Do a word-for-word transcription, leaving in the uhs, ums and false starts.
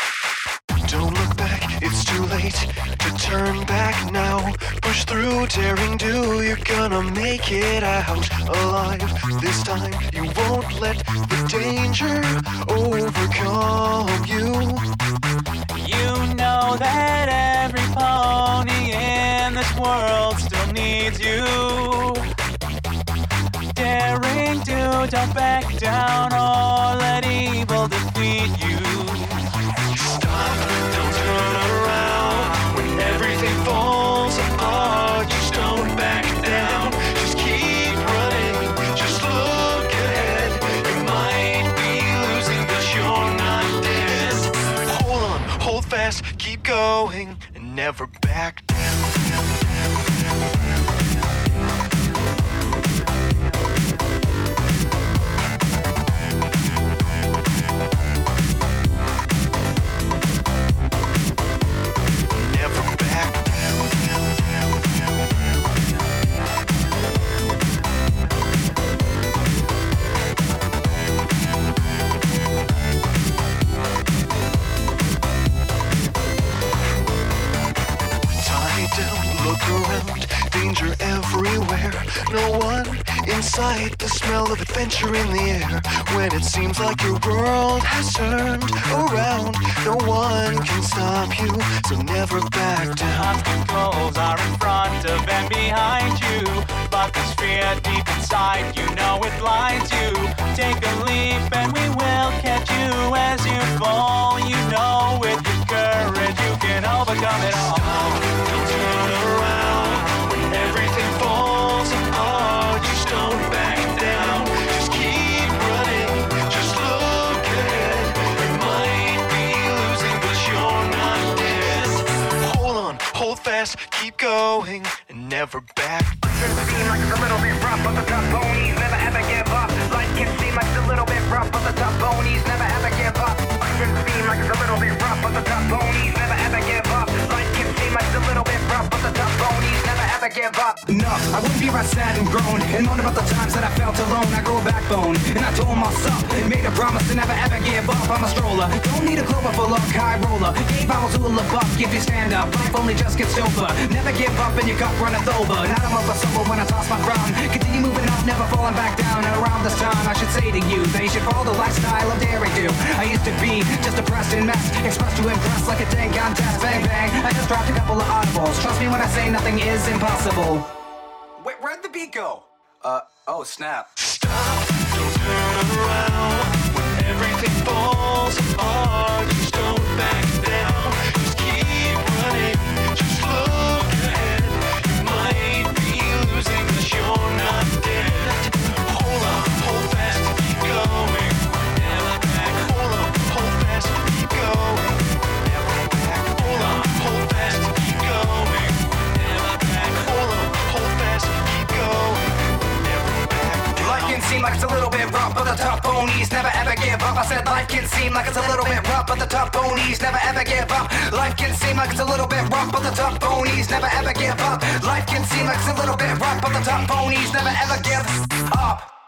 Don't look back, it's too late to turn back now. Push through, daring do, you're gonna make it out alive. This time you won't let the danger overcome you. You know that every pony in this world still needs you. Daring do, don't back down or let evil defeat you. Stop, don't turn around when everything falls apart. Just don't back down, just keep running, just look ahead. You might be losing, but you're not dead. Hold on, hold fast, keep going, and never back down. Look around, danger everywhere. No one in sight, the smell of adventure in the air. When it seems like your world has turned around, no one can stop you, so never back down. Obstacles are in front of and behind you, but there's fear deep inside, you know it blinds you. Take a leap and we will catch you as you fall. You know with your courage you can overcome it all. Don't turn around when everything falls apart. Just don't back down, just keep running, just look ahead. You might be losing, but you're not dead. Hold on, hold fast, keep going, and never back down. Can seem like it's a little bit rough, but the tough ponies never ever give up. Life can seem like it's a little bit rough, but the tough ponies never ever give up. Life can seem like it's a little bit rough, but the tough ponies never ever give up. Life can seem like it's a little bit rough, but the tough ponies never ever give up. No, I wouldn't be right sad and groan and moan about the times that I felt alone. I grew a backbone and I told myself, made a promise to never ever give up. I'm a stroller, don't need a clover full of high roller. Gave I was all above, if you stand up, life only just gets over. Never give up and your cup runneth over. Not I'm over sober when I toss my crown. Continue moving up, never falling back down. And around this time I should say to you, they should follow the lifestyle of daring do. I used to be just a depressed and mess, expressed to impress like a dang contest. Bang bang, I just dropped a couple of audibles. Trust me when I say nothing is impossible. Wait, where'd the beat go? Uh, oh snap. Stop, don't turn around when everything falls apart. Just don't back down, just keep running, just look ahead. You might be losing, but you're not dead. Hold on, hold fast, keep going, never back. Hold on, hold fast, keep going, never back. Hold on, hold fast, keep going, never back. Hold on, hold fast, keep going, never back. Life can seem like it's a little bit rough, but the tough ponies never ever give up. I said life can seem like it's a little bit rough, but the tough ponies never ever give up. Life can seem like it's a little bit rough, but the tough ponies never ever give up. Life can seem like it's a little bit rough, but the tough ponies never ever give up.